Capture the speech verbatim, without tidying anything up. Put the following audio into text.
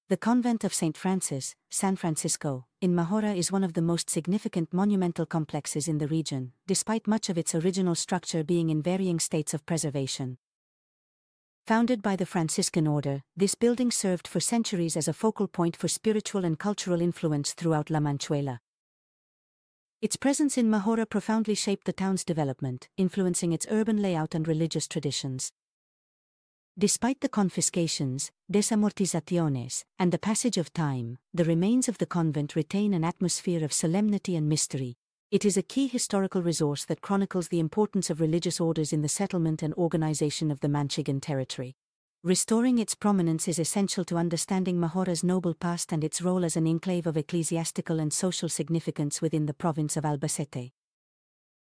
The convent of Saint Francis, San Francisco, in Mahora is one of the most significant monumental complexes in the region, despite much of its original structure being in varying states of preservation. Founded by the Franciscan order, this building served for centuries as a focal point for spiritual and cultural influence throughout La Manchuela. Its presence in Mahora profoundly shaped the town's development, influencing its urban layout and religious traditions. Despite the confiscations, desamortizaciones, and the passage of time, the remains of the convent retain an atmosphere of solemnity and mystery. It is a key historical resource that chronicles the importance of religious orders in the settlement and organization of the Manchegan territory. Restoring its prominence is essential to understanding Mahora's noble past and its role as an enclave of ecclesiastical and social significance within the province of Albacete.